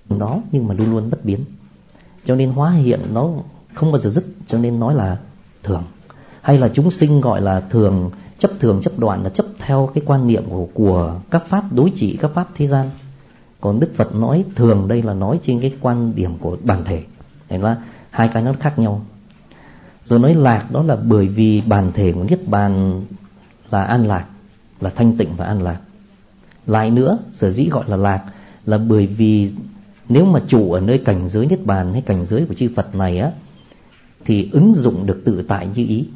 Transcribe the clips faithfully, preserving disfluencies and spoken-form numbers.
đó nhưng mà luôn luôn bất biến. Cho nên hóa hiện nó không bao giờ dứt, cho nên nói là thường. Hay là chúng sinh gọi là thường, chấp thường chấp đoạn là chấp theo cái quan niệm của, của các pháp đối trị, các pháp thế gian. Còn Đức Phật nói thường đây là nói trên cái quan điểm của bản thể. Thế là hai cái nó khác nhau. Rồi nói lạc đó là bởi vì bản thể của Niết Bàn là an lạc, là thanh tịnh và an lạc. Lại nữa, sở dĩ gọi là lạc là bởi vì nếu mà trụ ở nơi cảnh giới Niết Bàn hay cảnh giới của chư Phật này á, thì ứng dụng được tự tại như ý.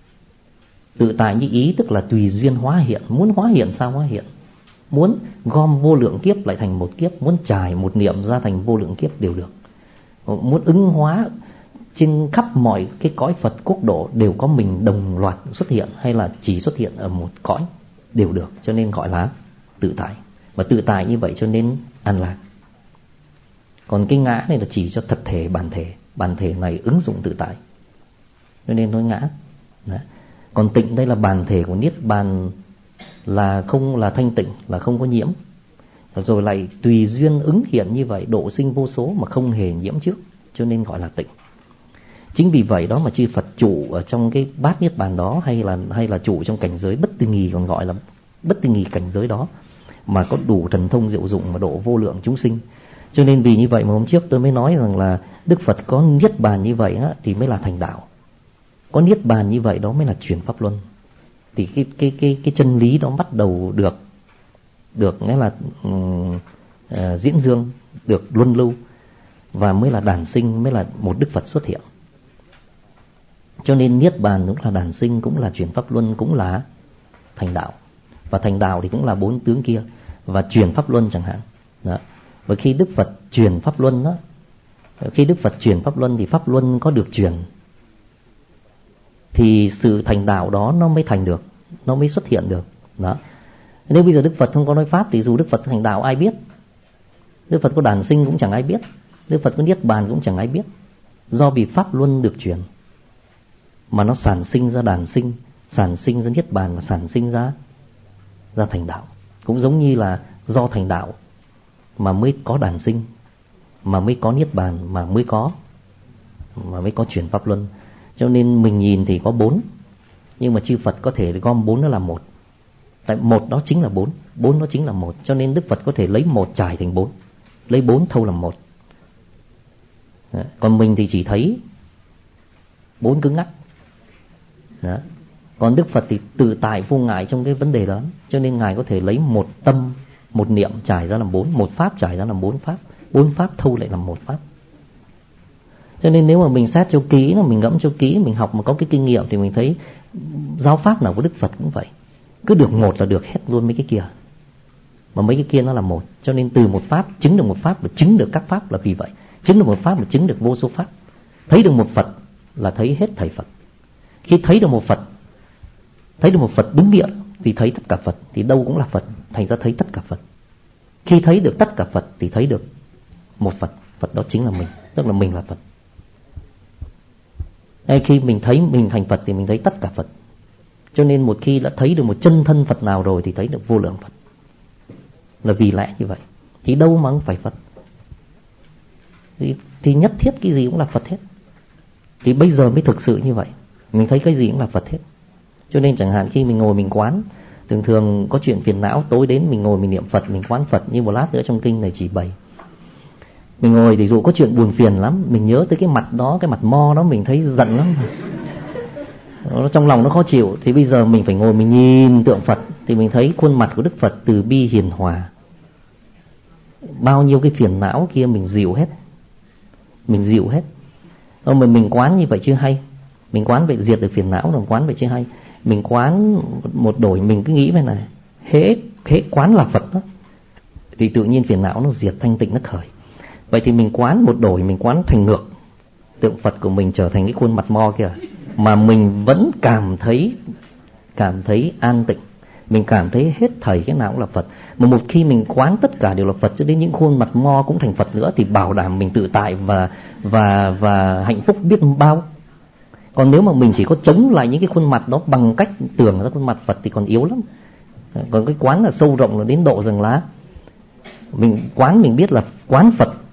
Tự tại như ý tức là tùy duyên hóa hiện. Muốn hóa hiện sao hóa hiện. Muốn gom vô lượng kiếp lại thành một kiếp, muốn trải một niệm ra thành vô lượng kiếp đều được. Muốn ứng hóa trên khắp mọi cái cõi Phật quốc độ đều có mình đồng loạt xuất hiện, hay là chỉ xuất hiện ở một cõi đều được. Cho nên gọi là tự tại. Và tự tại như vậy cho nên an lạc. Còn cái ngã này là chỉ cho thật thể bản thể. Bản thể này ứng dụng tự tại, cho nên nói ngã. Đấy. Còn tịnh đây là bản thể của Niết Bàn, là không, là thanh tịnh, là không có nhiễm. Rồi lại tùy duyên ứng hiện như vậy, độ sinh vô số mà không hề nhiễm trước, cho nên gọi là tịnh. Chính vì vậy đó mà chư Phật trụ ở trong cái bát Niết Bàn đó, hay là hay là trụ trong cảnh giới bất tư nghì, còn gọi là bất tư nghì cảnh giới đó, mà có đủ thần thông diệu dụng mà độ vô lượng chúng sinh. Cho nên vì như vậy mà hôm trước tôi mới nói rằng là Đức Phật có Niết Bàn như vậy á, thì mới là thành đạo. Có Niết Bàn như vậy đó mới là chuyển pháp luân. Thì cái cái cái cái chân lý đó bắt đầu được được nghĩa là um, uh, diễn dương, được luân lưu, và mới là đản sinh, mới là một Đức Phật xuất hiện. Cho nên Niết Bàn cũng là đản sinh, cũng là chuyển pháp luân, cũng là thành đạo. Và thành đạo thì cũng là bốn tướng kia, và chuyển pháp luân chẳng hạn. Đó. Và khi Đức Phật chuyển pháp luân đó, khi Đức Phật chuyển pháp luân thì pháp luân có được chuyển, thì sự thành đạo đó nó mới thành được, nó mới xuất hiện được. Đó. Nếu bây giờ Đức Phật không có nói pháp thì dù Đức Phật thành đạo ai biết. Đức Phật có đản sinh cũng chẳng ai biết, Đức Phật có Niết Bàn cũng chẳng ai biết. Do vì pháp luân được chuyển mà nó sản sinh ra đản sinh, sản sinh ra Niết Bàn, và sản sinh ra ra thành đạo. Cũng giống như là do thành đạo mà mới có đản sinh, mà mới có Niết Bàn, mà mới có mà mới có chuyển pháp luân. Cho nên mình nhìn thì có bốn, nhưng mà chư Phật có thể gom bốn nó là một. Tại một đó chính là bốn, bốn đó chính là một. Cho nên Đức Phật có thể lấy một trải thành bốn, lấy bốn thâu làm một. Đó. Còn mình thì chỉ thấy bốn cứng ngắc. Đó. Còn Đức Phật thì tự tại vô ngại trong cái vấn đề đó, cho nên Ngài có thể lấy một tâm, một niệm trải ra làm bốn, một pháp trải ra làm bốn pháp, bốn pháp thâu lại làm một pháp. Cho nên nếu mà mình xét cho kỹ, mình ngẫm cho kỹ, mình học mà có cái kinh nghiệm thì mình thấy giáo pháp nào của Đức Phật cũng vậy. Cứ được một là được hết luôn mấy cái kia. Mà mấy cái kia nó là một. Cho nên từ một pháp chứng được một pháp, và chứng được các pháp là vì vậy. Chứng được một pháp mà chứng được vô số pháp. Thấy được một Phật là thấy hết thảy Phật. Khi thấy được một Phật, thấy được một Phật đúng địa thì thấy tất cả Phật, thì đâu cũng là Phật, thành ra thấy tất cả Phật. Khi thấy được tất cả Phật thì thấy được một Phật, Phật đó chính là mình, tức là mình là Phật. Hay khi mình thấy mình thành Phật thì mình thấy tất cả Phật. Cho nên một khi đã thấy được một chân thân Phật nào rồi thì thấy được vô lượng Phật. Là vì lẽ như vậy. Thì đâu mà không phải Phật. Thì, thì nhất thiết cái gì cũng là Phật hết. Thì bây giờ mới thực sự như vậy. Mình thấy cái gì cũng là Phật hết. Cho nên chẳng hạn khi mình ngồi mình quán, thường thường có chuyện phiền não, tối đến mình ngồi mình niệm Phật, mình quán Phật, như một lát nữa trong kinh này chỉ bày. Mình ngồi thì dù có chuyện buồn phiền lắm, mình nhớ tới cái mặt đó, cái mặt mo đó, mình thấy giận lắm. Trong lòng nó khó chịu. Thì bây giờ mình phải ngồi mình nhìn tượng Phật, thì mình thấy khuôn mặt của Đức Phật từ bi hiền hòa. Bao nhiêu cái phiền não kia mình dịu hết. Mình dịu hết. Rồi mình, mình quán như vậy chưa hay. Mình quán vậy diệt được phiền não, rồi quán vậy chưa hay. Mình quán một đổi, mình cứ nghĩ về này, hễ, hễ quán là Phật đó, thì tự nhiên phiền não nó diệt, thanh tịnh nó khởi. Vậy thì mình quán một đổi, mình quán thành ngược, tượng Phật của mình trở thành cái khuôn mặt mo kìa, mà mình vẫn cảm thấy cảm thấy an tịnh, mình cảm thấy hết thảy cái nào cũng là Phật. Mà một khi mình quán tất cả đều là Phật, cho đến những khuôn mặt mo cũng thành Phật nữa, thì bảo đảm mình tự tại và và và hạnh phúc biết bao. Còn nếu mà mình chỉ có chống lại những cái khuôn mặt đó bằng cách tưởng ra khuôn mặt Phật thì còn yếu lắm. Còn cái quán là sâu rộng là đến độ rằng là mình quán, mình biết là quán Phật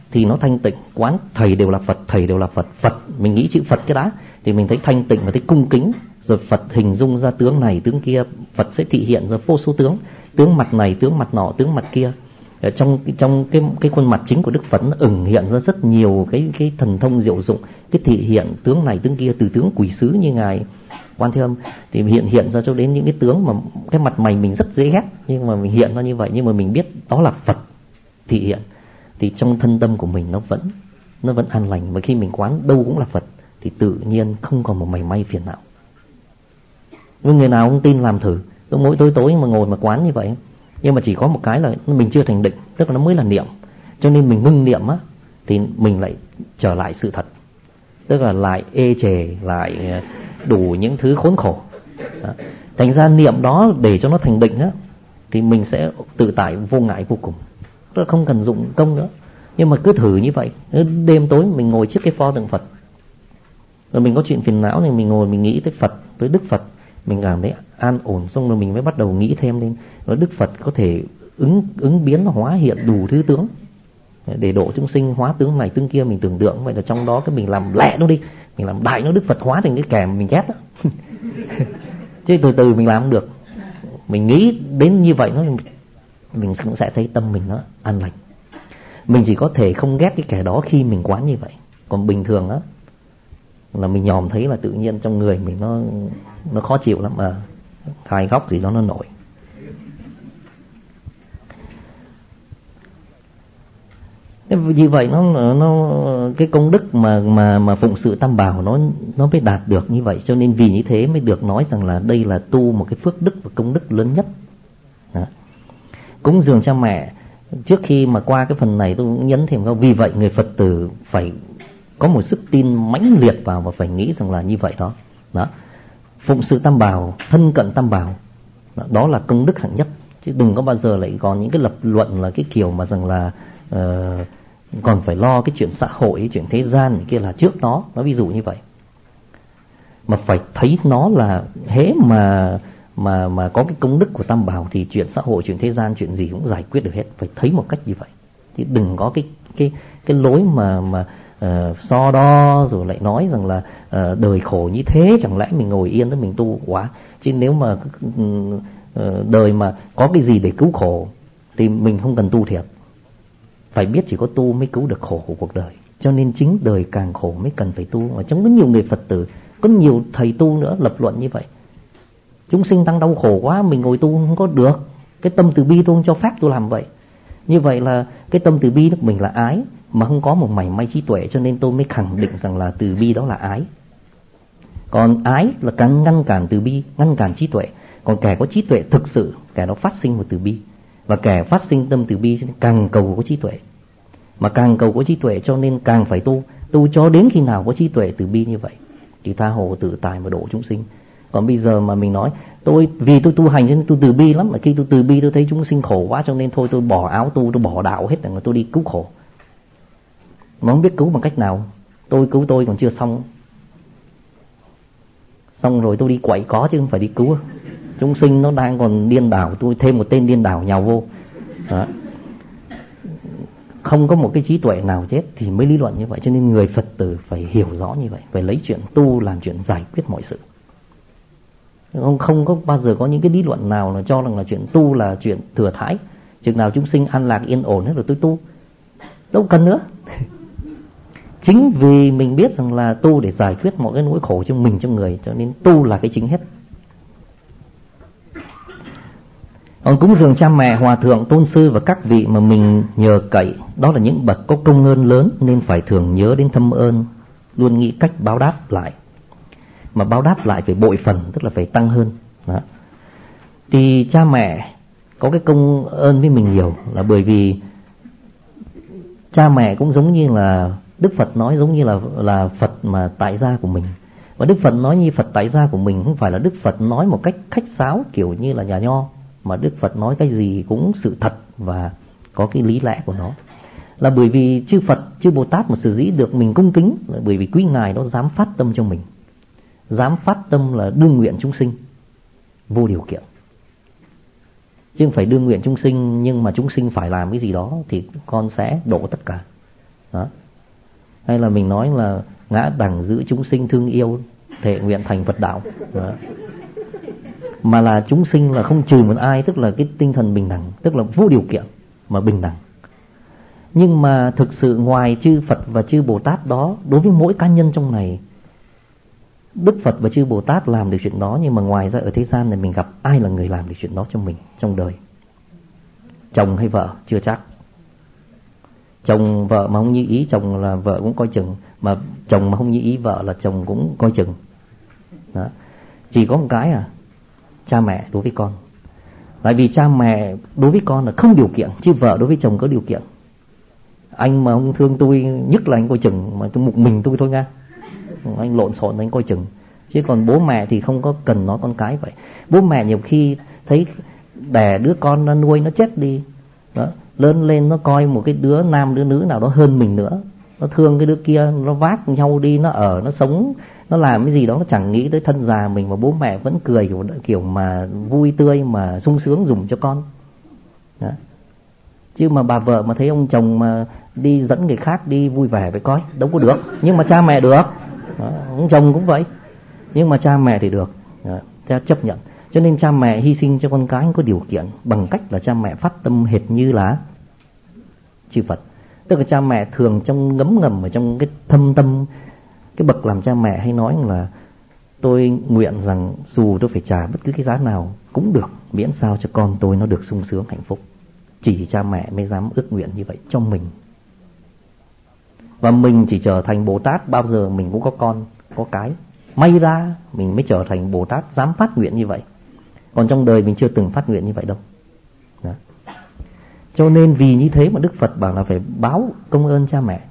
thì nó thanh tịnh. Quán thầy đều là Phật, thầy đều là Phật. Phật, mình nghĩ chữ Phật cái đã thì mình thấy thanh tịnh và thấy cung kính. Rồi Phật hình dung ra tướng này tướng kia, Phật sẽ thị hiện ra vô số tướng, tướng mặt này, tướng mặt nọ, tướng mặt kia. Ở trong trong cái cái khuôn mặt chính của Đức Phật nó ẩn hiện ra rất nhiều cái cái thần thông diệu dụng, cái thị hiện tướng này tướng kia, từ tướng quỷ sứ như ngài Quan Thế Âm thì hiện hiện ra cho đến những cái tướng mà cái mặt mày mình rất dễ ghét, nhưng mà mình hiện ra như vậy, nhưng mà mình biết đó là Phật thị hiện, thì trong thân tâm của mình nó vẫn nó vẫn an lành. Và khi mình quán đâu cũng là Phật thì tự nhiên không còn một mảy may phiền não. Nhưng người nào không tin làm thử, tôi mỗi tối tối mà ngồi mà quán như vậy, nhưng mà chỉ có một cái là mình chưa thành định, tức là nó mới là niệm, cho nên mình ngưng niệm á thì mình lại trở lại sự thật, tức là lại ê chề, lại đủ những thứ khốn khổ. Đó. Thành ra niệm đó để cho nó thành định á thì mình sẽ tự tại vô ngại vô cùng, tức là không cần dụng công nữa. Nhưng mà cứ thử như vậy, đêm tối mình ngồi trước cái pho tượng Phật, rồi mình có chuyện phiền não thì mình ngồi mình nghĩ tới Phật, tới Đức Phật, mình cảm thấy an ổn, xong rồi mình mới bắt đầu nghĩ thêm lên. Rồi Đức Phật có thể ứng ứng biến hóa hiện đủ thứ tướng để độ chúng sinh, hóa tướng này tướng kia. Mình tưởng tượng vậy là trong đó cái mình làm lẹ nó đi, mình làm đại nó, Đức Phật hóa thành cái kèm mình ghét đó. Chứ từ từ mình làm không được. Mình nghĩ đến như vậy nó mình cũng sẽ thấy tâm mình nó an lành. Mình chỉ có thể không ghét cái kẻ đó khi mình quán như vậy. Còn bình thường á là mình nhòm thấy là tự nhiên trong người mình nó nó khó chịu lắm, mà hai góc gì đó nó nổi. Vì vậy nó nó cái công đức mà mà mà phụng sự tam bảo nó nó mới đạt được như vậy. Cho nên vì như thế mới được nói rằng là đây là tu một cái phước đức và công đức lớn nhất. Đó. Cúng dường cha mẹ, trước khi mà qua cái phần này tôi cũng nhấn thêm câu, vì vậy người Phật tử phải có một sức tin mãnh liệt vào và phải nghĩ rằng là như vậy đó. Đó. Phụng sự tam bảo, thân cận tam bảo, đó, đó là công đức hạng nhất. Chứ đừng có bao giờ lại còn những cái lập luận là cái kiểu mà rằng là uh, còn phải lo cái chuyện xã hội, chuyện thế gian kia là trước đó. Nó ví dụ như vậy. Mà phải thấy nó là hễ mà mà mà có cái công đức của tam bảo thì chuyện xã hội, chuyện thế gian, chuyện gì cũng giải quyết được hết. Phải thấy một cách như vậy. Chứ đừng có cái cái cái lối mà mà uh, so đo rồi lại nói rằng là uh, đời khổ như thế, chẳng lẽ mình ngồi yên đó mình tu quá. Chứ nếu mà uh, đời mà có cái gì để cứu khổ thì mình không cần tu thiệt. Phải biết chỉ có tu mới cứu được khổ của cuộc đời. Cho nên chính đời càng khổ mới cần phải tu. Mà trong có nhiều người Phật tử, có nhiều thầy tu nữa lập luận như vậy. Chúng sinh đang đau khổ quá, mình ngồi tu không có được. Cái tâm từ bi tôi không cho phép tôi làm vậy. Như vậy là cái tâm từ bi của mình là ái, mà không có một mảy may trí tuệ, cho nên tôi mới khẳng định rằng là từ bi đó là ái. Còn ái là càng ngăn cản từ bi, ngăn cản trí tuệ. Còn kẻ có trí tuệ thực sự, kẻ đó phát sinh một từ bi. Và kẻ phát sinh tâm từ bi càng cầu có trí tuệ. Mà càng cầu có trí tuệ cho nên càng phải tu. Tu cho đến khi nào có trí tuệ từ bi như vậy thì tha hồ tự tại mà độ chúng sinh. Còn bây giờ mà mình nói tôi vì tôi tu hành cho nên tôi từ bi lắm, mà khi tôi từ bi tôi thấy chúng sinh khổ quá cho nên thôi tôi bỏ áo tu, tôi bỏ đạo hết để mà tôi đi cứu khổ. Mà không biết cứu bằng cách nào. Tôi cứu tôi còn chưa xong. Xong rồi tôi đi quậy có chứ không phải đi cứu. Chúng sinh nó đang còn điên đảo, tôi thêm một tên điên đảo nhào vô. Đó. Không có một cái trí tuệ nào chết thì mới lý luận như vậy. Cho nên người Phật tử phải hiểu rõ như vậy, phải lấy chuyện tu làm chuyện giải quyết mọi sự. Không, không có bao giờ có những cái lý luận nào là cho rằng là chuyện tu là chuyện thừa thãi. Chừng nào chúng sinh an lạc yên ổn hết rồi tôi tu, đâu cần nữa. Chính vì mình biết rằng là tu để giải quyết mọi cái nỗi khổ trong mình, trong người, cho nên tu là cái chính hết. Còn cúng dường cha mẹ, hòa thượng, tôn sư và các vị mà mình nhờ cậy, đó là những bậc có công ơn lớn nên phải thường nhớ đến thâm ơn, luôn nghĩ cách báo đáp lại. Mà báo đáp lại phải bội phần, tức là phải tăng hơn. Đó. Thì cha mẹ có cái công ơn với mình nhiều là bởi vì cha mẹ cũng giống như là Đức Phật nói, giống như là là Phật mà tại gia của mình. Và Đức Phật nói như Phật tại gia của mình không phải là Đức Phật nói một cách khách sáo kiểu như là nhà nho, mà Đức Phật nói cái gì cũng sự thật và có cái lý lẽ của nó. Là bởi vì chư Phật, chư Bồ Tát mà sử dĩ được mình cung kính là bởi vì quý ngài đó dám phát tâm trong mình, dám phát tâm là đương nguyện chúng sinh vô điều kiện. Chứ không phải đương nguyện chúng sinh nhưng mà chúng sinh phải làm cái gì đó thì con sẽ độ tất cả. đó. Hay là mình nói là ngã đẳng giữ chúng sinh thương yêu, thệ nguyện thành Phật đạo đó. Mà là chúng sinh là không trừ một ai, tức là cái tinh thần bình đẳng, tức là vô điều kiện mà bình đẳng. Nhưng mà thực sự ngoài chư Phật và chư Bồ Tát đó, đối với mỗi cá nhân trong này, Đức Phật và chư Bồ Tát làm được chuyện đó, nhưng mà ngoài ra ở thế gian này mình gặp ai là người làm được chuyện đó cho mình trong đời? Chồng hay vợ? Chưa chắc. Chồng vợ mà không như ý chồng là vợ cũng coi chừng, mà chồng mà không như ý vợ là chồng cũng coi chừng đó. Chỉ có một cái à, cha mẹ đối với con. Tại vì cha mẹ đối với con là không điều kiện, chứ vợ đối với chồng có điều kiện. Anh mà không thương tôi, nhất là anh coi chừng, mà tôi một mình tôi thôi nha, anh lộn xộn anh coi chừng. Chứ còn bố mẹ thì không có cần nói con cái vậy. Bố mẹ nhiều khi thấy đẻ đứa con nó nuôi nó chết đi đó, lớn lên nó coi một cái đứa nam đứa nữ nào đó hơn mình nữa, nó thương cái đứa kia, nó vác nhau đi, nó ở, nó sống, nó làm cái gì đó, nó chẳng nghĩ tới thân già mình, mà bố mẹ vẫn cười kiểu, kiểu mà vui tươi mà sung sướng dùng cho con đó. Chứ mà bà vợ mà thấy ông chồng mà đi dẫn người khác đi vui vẻ với coi, đâu có được. Nhưng mà cha mẹ được đó. Ông chồng cũng vậy, nhưng mà cha mẹ thì được đó, cha chấp nhận. Cho nên cha mẹ hy sinh cho con cái có điều kiện bằng cách là cha mẹ phát tâm hệt như là chư Phật. Tức là cha mẹ thường trong ngấm ngầm ở trong cái thâm tâm, cái bậc làm cha mẹ hay nói là tôi nguyện rằng dù tôi phải trả bất cứ cái giá nào cũng được, miễn sao cho con tôi nó được sung sướng hạnh phúc. Chỉ cha mẹ mới dám ước nguyện như vậy cho mình. Và mình chỉ trở thành Bồ Tát bao giờ mình cũng có con, có cái. May ra mình mới trở thành Bồ Tát dám phát nguyện như vậy. Còn trong đời mình chưa từng phát nguyện như vậy đâu đó. Cho nên vì như thế mà Đức Phật bảo là phải báo công ơn cha mẹ.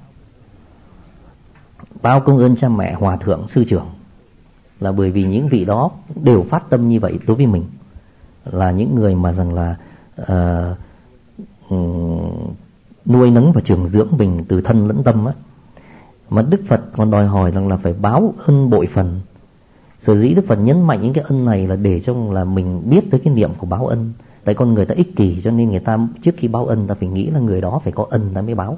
Báo công ơn cha mẹ, hòa thượng, sư trưởng, là bởi vì những vị đó đều phát tâm như vậy đối với mình, là những người mà rằng là uh, um, nuôi nấng và trường dưỡng mình từ thân lẫn tâm á. Mà Đức Phật còn đòi hỏi rằng là phải báo ân bội phần. Sở dĩ Đức Phật nhấn mạnh những cái ân này là để cho là mình biết tới cái niệm của báo ân. Tại con người ta ích kỷ, cho nên người ta trước khi báo ân ta phải nghĩ là người đó phải có ân ta mới báo.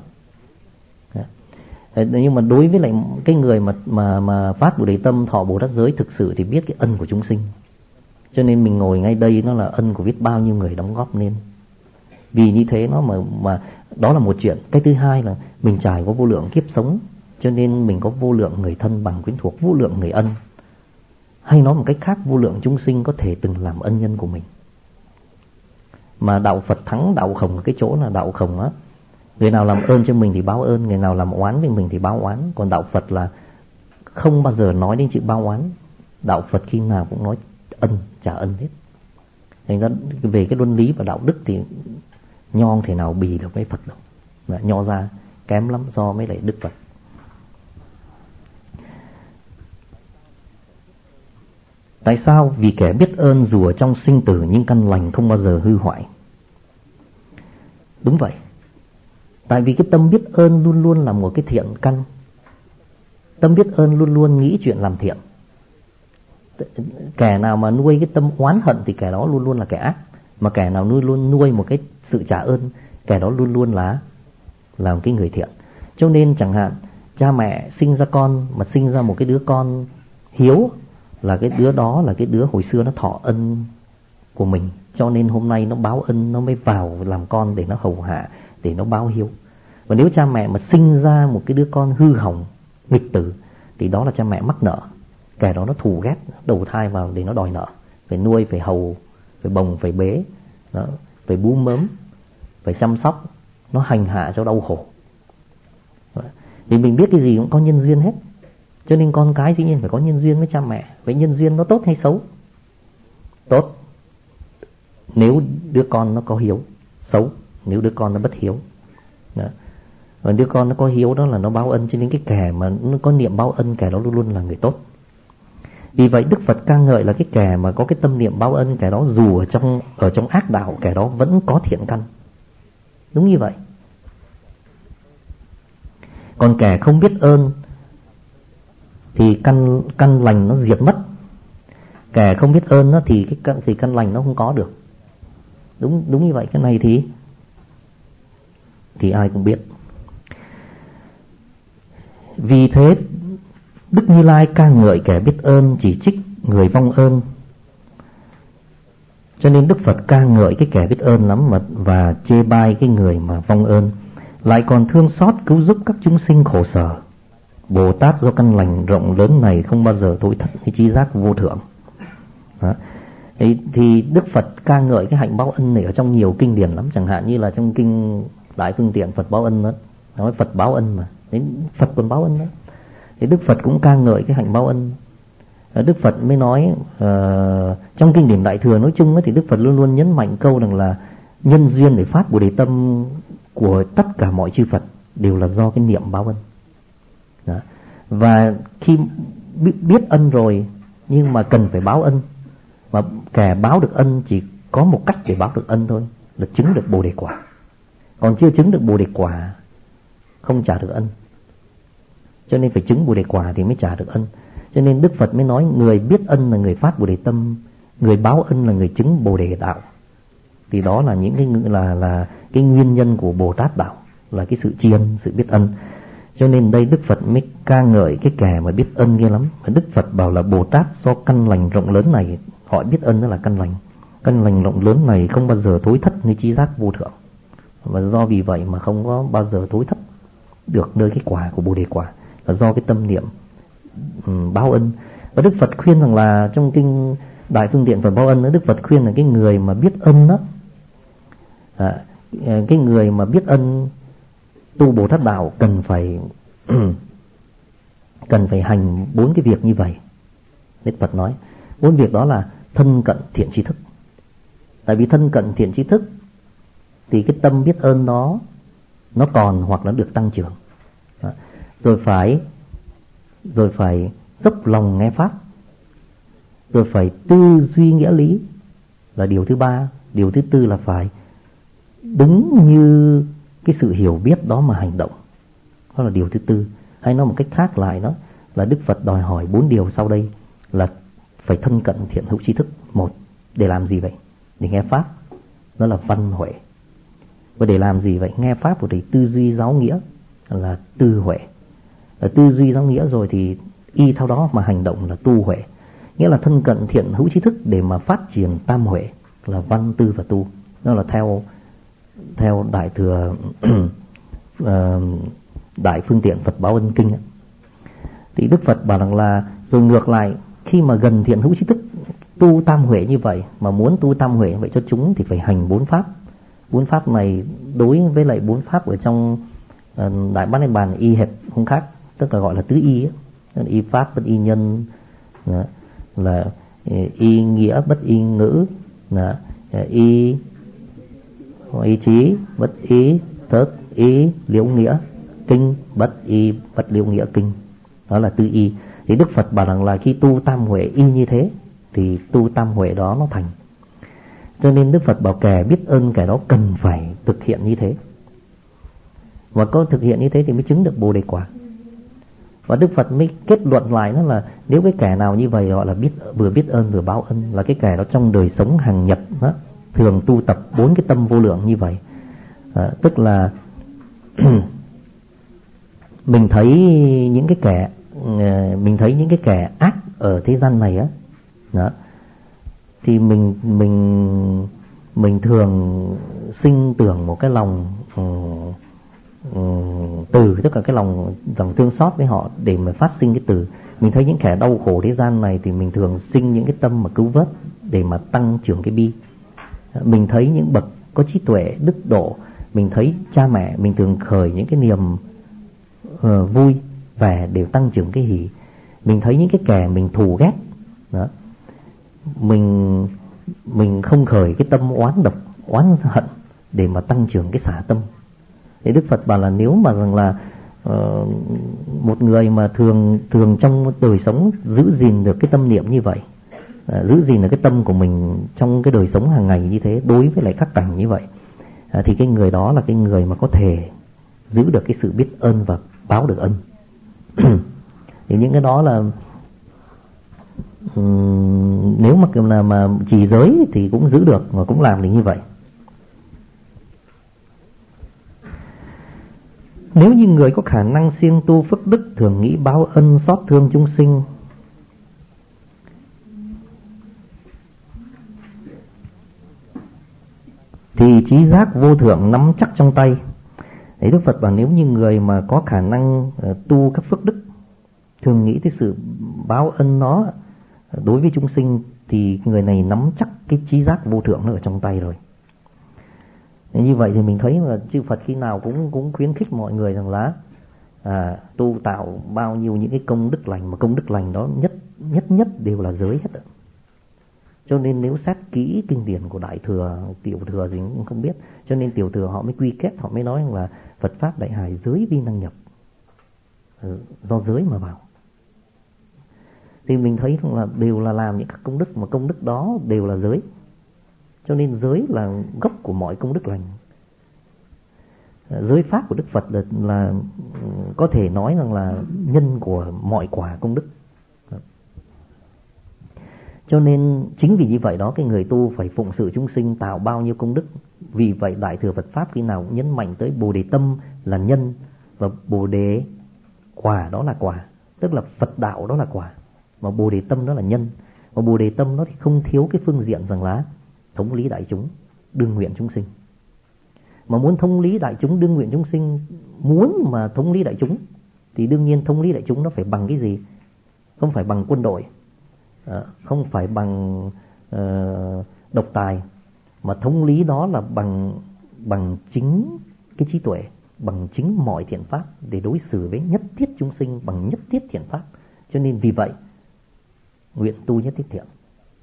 Nhưng mà đối với lại cái người mà mà mà phát Bồ Đề tâm, thọ Bồ Tát giới thực sự thì biết cái ân của chúng sinh. Cho nên mình ngồi ngay đây nó là ân của biết bao nhiêu người đóng góp nên. Vì như thế nó mà mà đó là một chuyện. Cái thứ hai là mình trải qua vô lượng kiếp sống, cho nên mình có vô lượng người thân bằng quyến thuộc, vô lượng người ân. Hay nói một cách khác, vô lượng chúng sinh có thể từng làm ân nhân của mình. Mà đạo Phật thắng đạo Khổng ở cái chỗ là đạo Khổng á, người nào làm ơn cho mình thì báo ơn, người nào làm oán với mình thì báo oán. Còn đạo Phật là không bao giờ nói đến chữ báo oán. Đạo Phật khi nào cũng nói ân, trả ân hết. Thành ra về cái luân lý và đạo đức thì Nho không thể nào bì được với Phật đâu. Nho ra kém lắm so với lại Đức Phật. Tại sao? Vì kẻ biết ơn dù ở trong sinh tử nhưng căn lành không bao giờ hư hoại. Đúng vậy. Tại vì cái tâm biết ơn luôn luôn là một cái thiện căn. Tâm biết ơn luôn luôn nghĩ chuyện làm thiện. Kẻ nào mà nuôi cái tâm oán hận thì kẻ đó luôn luôn là kẻ ác. Mà kẻ nào nuôi luôn nuôi một cái sự trả ơn, kẻ đó luôn luôn là là một cái người thiện. Cho nên chẳng hạn cha mẹ sinh ra con mà sinh ra một cái đứa con hiếu, là cái đứa đó là cái đứa hồi xưa nó thọ ân của mình, cho nên hôm nay nó báo ân, nó mới vào làm con để nó hầu hạ, để nó báo hiếu. Và nếu cha mẹ mà sinh ra một cái đứa con hư hỏng, nghịch tử, thì đó là cha mẹ mắc nợ. Kẻ đó nó thù ghét, đầu thai vào để nó đòi nợ, phải nuôi, phải hầu, phải bồng, phải bế, đó, phải bú mớm, phải chăm sóc, nó hành hạ cho đau khổ. Thì mình biết cái gì cũng có nhân duyên hết. Cho nên con cái dĩ nhiên phải có nhân duyên với cha mẹ. Vậy nhân duyên nó tốt hay xấu? Tốt nếu đứa con nó có hiếu, xấu nếu đứa con nó bất hiếu. Đó. Và đứa con nó có hiếu đó là nó báo ân, cho nên cái kẻ mà nó có niệm báo ân, kẻ đó luôn luôn là người tốt. Vì vậy Đức Phật ca ngợi là cái kẻ mà có cái tâm niệm báo ân, kẻ đó dù ở trong ở trong ác đạo, kẻ đó vẫn có thiện căn. Đúng như vậy. Còn kẻ không biết ơn thì căn căn lành nó diệt mất. Kẻ không biết ơn nó thì cái căn thì căn lành nó không có được. Đúng đúng như vậy. Cái này thì thì ai cũng biết. Vì thế Đức Như Lai ca ngợi kẻ biết ơn, chỉ trích người vong ơn. Cho nên Đức Phật ca ngợi cái kẻ biết ơn lắm mà, và chê bai cái người mà vong ơn, lại còn thương xót cứu giúp các chúng sinh khổ sở. Bồ Tát do căn lành rộng lớn này không bao giờ thối thất cái trí giác vô thượng. Đó. Thì, thì Đức Phật ca ngợi cái hạnh báo ân này ở trong nhiều kinh điển lắm, chẳng hạn như là trong kinh Đại Phương Tiện Phật báo ân đó, nói Phật báo ân mà, đến Phật còn báo ân đó. Thì Đức Phật cũng ca ngợi cái hạnh báo ân. Đức Phật mới nói uh, trong kinh điển Đại Thừa nói chung ấy, thì Đức Phật luôn luôn nhấn mạnh câu rằng là nhân duyên để phát Bồ Đề tâm của tất cả mọi chư Phật đều là do cái niệm báo ân. Đó. Và khi biết ân rồi nhưng mà cần phải báo ân, mà kẻ báo được ân chỉ có một cách để báo được ân thôi, là chứng được Bồ Đề quả. Còn chưa chứng được Bồ Đề quả không trả được ân, cho nên phải chứng Bồ Đề quả thì mới trả được ân. Cho nên Đức Phật mới nói người biết ân là người phát Bồ Đề tâm, người báo ân là người chứng Bồ Đề đạo. Thì đó là những cái là là cái nguyên nhân của Bồ Tát đạo, là cái sự tri ân, sự biết ân. Cho nên đây Đức Phật mới ca ngợi cái kẻ mà biết ân ghê lắm. Đức Phật bảo là Bồ Tát do căn lành rộng lớn này, họ biết ân đó là căn lành. Căn lành rộng lớn này không bao giờ thối thất nơi trí giác vô thượng, và do vì vậy mà không có bao giờ thối thất được nơi cái quả của Bồ Đề quả, là do cái tâm niệm um, báo ân. Và Đức Phật khuyên rằng là trong kinh Đại Phương Tiện Phật báo ân đó, Đức Phật khuyên là cái người mà biết ân đó, à, cái người mà biết ân tu Bồ Tát đạo cần phải cần phải hành bốn cái việc như vậy. Đức Phật nói bốn việc đó là thân cận thiện tri thức. Tại vì thân cận thiện tri thức thì cái tâm biết ơn đó nó còn hoặc là được tăng trưởng. Đó. Rồi phải rồi phải dốc lòng nghe pháp, rồi phải tư duy nghĩa lý là điều thứ ba. Điều thứ tư là phải đứng như cái sự hiểu biết đó mà hành động, đó là điều thứ tư. Hay nói một cách khác lại đó là Đức Phật đòi hỏi bốn điều sau đây là phải thân cận thiện hữu tri thức. Một, để làm gì vậy? Để nghe pháp, đó là văn huệ. Và để làm gì vậy? Nghe pháp của thầy tư duy giáo nghĩa là tư huệ. Ở tư duy giáo nghĩa rồi thì y theo đó mà hành động là tu huệ. Nghĩa là thân cận thiện hữu tri thức để mà phát triển tam huệ là văn, tư và tu. Đó là theo theo Đại Thừa uh, Đại Phương Tiện Phật báo ân kinh. Thì Đức Phật bảo rằng là rồi ngược lại, khi mà gần thiện hữu tri thức tu tam huệ như vậy, mà muốn tu tam huệ vậy cho chúng thì phải hành bốn pháp. Bốn pháp này đối với lại bốn pháp ở trong uh, Đại Bát Niết Bàn y hệt không khác, tức là gọi là tứ y ấy. Y pháp bất y nhân, đó, là y nghĩa bất y ngữ, đó, y y trí bất y thức, y liễu nghĩa kinh bất y bất liễu nghĩa kinh. Đó là tứ y. Thì Đức Phật bảo rằng là khi tu tam huệ y như thế thì tu tam huệ đó nó thành. Cho nên Đức Phật bảo kẻ biết ơn kẻ đó cần phải thực hiện như thế, và có thực hiện như thế thì mới chứng được Bồ Đề quả. Và Đức Phật mới kết luận lại đó là nếu cái kẻ nào như vậy gọi là biết vừa biết ơn vừa báo ân, là cái kẻ đó trong đời sống hàng nhật đó, thường tu tập bốn cái tâm vô lượng như vậy. À, tức là mình thấy những cái kẻ mình thấy những cái kẻ ác ở thế gian này á, đó, thì mình mình mình thường sinh tưởng một cái lòng um, um, từ, tức là cái lòng lòng thương xót với họ để mà phát sinh cái từ. Mình thấy những kẻ đau khổ thế gian này thì mình thường sinh những cái tâm mà cứu vớt để mà tăng trưởng cái bi. Mình thấy những bậc có trí tuệ đức độ, mình thấy cha mẹ, mình thường khởi những cái niềm uh, vui vẻ để tăng trưởng cái hỷ. Mình thấy những cái kẻ mình thù ghét đó, mình mình không khởi cái tâm oán độc, oán hận để mà tăng trưởng cái xả tâm. Thì Đức Phật bảo là nếu mà rằng là uh, một người mà thường thường trong đời sống giữ gìn được cái tâm niệm như vậy, uh, giữ gìn được cái tâm của mình trong cái đời sống hàng ngày như thế, đối với lại các cảnh như vậy, uh, thì cái người đó là cái người mà có thể giữ được cái sự biết ơn và báo được ân. Thì những cái đó là um, nếu mà là mà trì giới thì cũng giữ được, mà cũng làm được như vậy. Nếu như người có khả năng siêng tu phước đức, thường nghĩ báo ân xót thương chúng sinh, thì trí giác vô thượng nắm chắc trong tay. Đấy, Đức Phật bảo nếu như người mà có khả năng uh, tu các phước đức, thường nghĩ tới sự báo ân nó đối với chúng sinh, thì người này nắm chắc cái trí giác vô thượng nó ở trong tay rồi. Nên như vậy thì mình thấy là chư Phật khi nào cũng cũng khuyến khích mọi người rằng là à, tu tạo bao nhiêu những cái công đức lành, mà công đức lành đó nhất nhất nhất đều là giới hết. Cho nên nếu xét kỹ kinh điển của Đại Thừa, Tiểu Thừa gì cũng không biết. Cho nên Tiểu Thừa họ mới quy kết, họ mới nói là Phật Pháp Đại Hải giới vi năng nhập, do giới mà vào. Thì mình thấy là đều là làm những các công đức, mà công đức đó đều là giới. Cho nên giới là gốc của mọi công đức lành. Giới pháp của Đức Phật là, là có thể nói rằng là nhân của mọi quả công đức. Cho nên chính vì như vậy đó, cái người tu phải phụng sự chúng sinh, tạo bao nhiêu công đức. Vì vậy Đại Thừa Phật Pháp khi nào cũng nhấn mạnh tới Bồ Đề tâm là nhân, và Bồ Đề quả đó là quả, tức là Phật đạo đó là quả, mà Bồ Đề tâm đó là nhân. Và Bồ Đề tâm nó thì không thiếu cái phương diện rằng là thống lý đại chúng, đương nguyện chúng sinh. Mà muốn thống lý đại chúng, đương nguyện chúng sinh, muốn mà thống lý đại chúng thì đương nhiên thống lý đại chúng nó phải bằng cái gì? Không phải bằng quân đội, không phải bằng uh, độc tài, mà thống lý đó là bằng bằng chính cái trí tuệ, bằng chính mọi thiện pháp, để đối xử với nhất thiết chúng sinh bằng nhất thiết thiện pháp. Cho nên vì vậy nguyện tu nhất thiết thiện.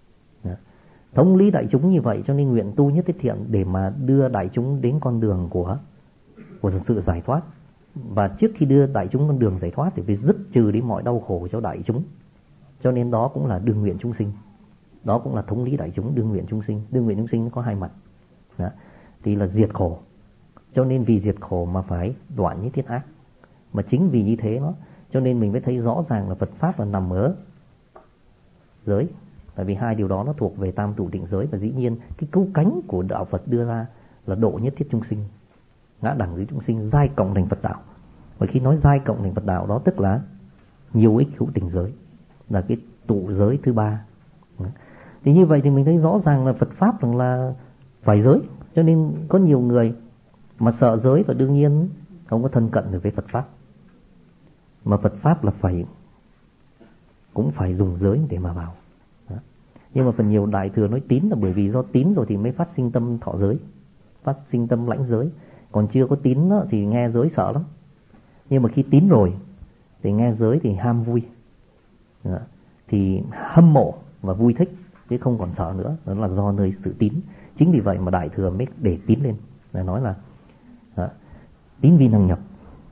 Thống lý đại chúng như vậy, cho nên nguyện tu nhất thiết thiện để mà đưa đại chúng đến con đường của của sự giải thoát. Và trước khi đưa đại chúng con đường giải thoát thì phải dứt trừ đi mọi đau khổ cho đại chúng. Cho nên đó cũng là đương nguyện chúng sinh, đó cũng là thống lý đại chúng, đương nguyện chúng sinh. Đương nguyện chúng sinh nó có hai mặt, đó thì là diệt khổ. Cho nên vì diệt khổ mà phải đoạn những thiết ác. Mà chính vì như thế đó, cho nên mình mới thấy rõ ràng là Phật Pháp là nằm ở giới. Tại vì hai điều đó nó thuộc về tam tụ tịnh giới. Và dĩ nhiên cái cứu cánh của đạo Phật đưa ra là độ nhất thiết chúng sinh, ngã đẳng giới chúng sinh, giai cộng thành Phật đạo. Và khi nói giai cộng thành Phật đạo đó tức là nhiều ích hữu tình giới, là cái tụ giới thứ ba. Thì như vậy thì mình thấy rõ ràng là Phật Pháp rằng là phải giới. Cho nên có nhiều người mà sợ giới và đương nhiên không có thân cận được với Phật Pháp. Mà Phật Pháp là phải, cũng phải dùng giới để mà vào. Đó. Nhưng mà phần nhiều Đại Thừa nói tín là bởi vì do tín rồi thì mới phát sinh tâm thọ giới, phát sinh tâm lãnh giới. Còn chưa có tín đó, thì nghe giới sợ lắm. Nhưng mà khi tín rồi thì nghe giới thì ham vui, đó, thì hâm mộ và vui thích, chứ không còn sợ nữa. Đó là do nơi sự tín. Chính vì vậy mà Đại Thừa mới để tín lên, là nói là đó, tín vi năng nhập.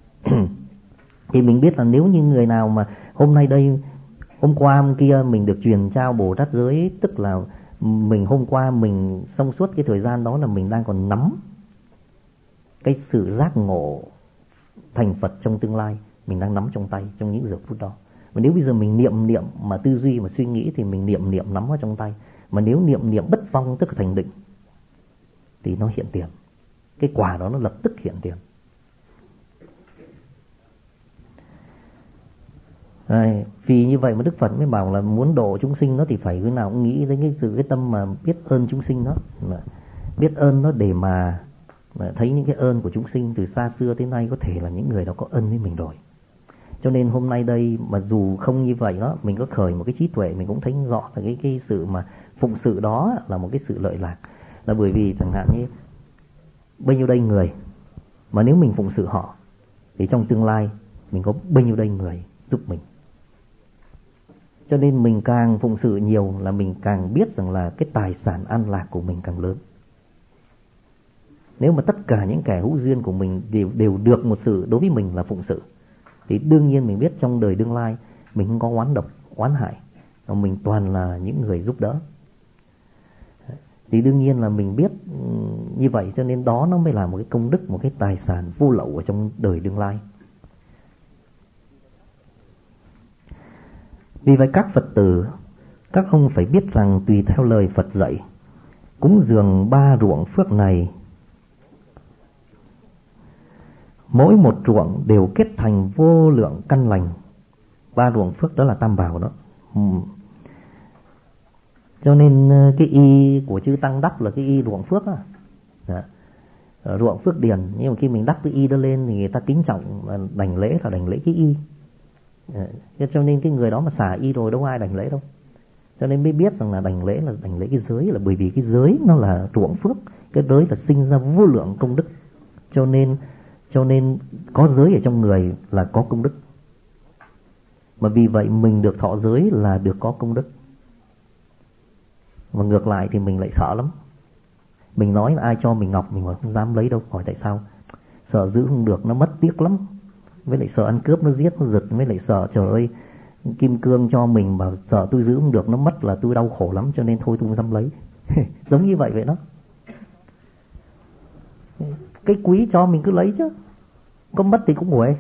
Thì mình biết là nếu như người nào mà hôm nay đây, hôm qua hôm kia mình được truyền trao Bồ Tát giới, tức là mình hôm qua mình xong suốt cái thời gian đó là mình đang còn nắm cái sự giác ngộ thành Phật trong tương lai, mình đang nắm trong tay trong những giờ phút đó. Mà nếu bây giờ mình niệm niệm mà tư duy mà suy nghĩ thì mình niệm niệm nắm ở trong tay. Mà nếu niệm niệm bất vong tức là thành định thì nó hiện tiền, cái quả đó nó lập tức hiện tiền. Đấy, vì như vậy mà Đức Phật mới bảo là muốn độ chúng sinh nó thì phải cái nào cũng nghĩ đến cái sự cái tâm mà biết ơn chúng sinh đó, biết ơn nó để mà, mà thấy những cái ơn của chúng sinh từ xa xưa tới nay có thể là những người đó có ơn với mình rồi. Cho nên hôm nay đây mà dù không như vậy đó, mình có khởi một cái trí tuệ, mình cũng thấy rõ là cái cái sự mà phụng sự đó là một cái sự lợi lạc. Là bởi vì chẳng hạn như bao nhiêu đây người mà nếu mình phụng sự họ thì trong tương lai mình có bao nhiêu đây người giúp mình. Cho nên mình càng phụng sự nhiều là mình càng biết rằng là cái tài sản an lạc của mình càng lớn. Nếu mà tất cả những kẻ hữu duyên của mình đều, đều được một sự đối với mình là phụng sự, thì đương nhiên mình biết trong đời tương lai mình không có oán độc, oán hại, mà mình toàn là những người giúp đỡ. Thì đương nhiên là mình biết như vậy, cho nên đó nó mới là một cái công đức, một cái tài sản vô lậu ở trong đời tương lai. Vì vậy các Phật tử, các ông phải biết rằng tùy theo lời Phật dạy, cúng dường ba ruộng phước này, Mỗi một ruộng đều kết thành vô lượng căn lành. Ba ruộng phước đó là tam bảo đó. Ừ. Cho nên cái y của chư Tăng đắp là cái y ruộng phước á. Đó. Ruộng phước điền, nhưng mà khi mình đắp cái y đó lên thì người ta kính trọng, đảnh lễ là đảnh lễ cái y. Đó. Cho nên cái người đó mà xả y rồi đâu ai đảnh lễ đâu. Cho nên mới biết rằng là đảnh lễ là đảnh lễ cái giới, là bởi vì cái giới nó là ruộng phước, cái giới là sinh ra vô lượng công đức. Cho nên cho nên có giới ở trong người là có công đức. Mà vì vậy mình được thọ giới là được có công đức. Và ngược lại thì mình lại sợ lắm. Mình nói là ai cho mình ngọc mình không dám lấy đâu. Hỏi tại sao? Sợ giữ không được, nó mất tiếc lắm. Với lại sợ ăn cướp nó giết nó giật. Với lại sợ trời ơi kim cương cho mình mà sợ tôi giữ không được nó mất là tôi đau khổ lắm, cho nên thôi tôi không dám lấy. Giống như vậy vậy đó. Cái quý cho mình cứ lấy chứ, có mất thì cũng nguội.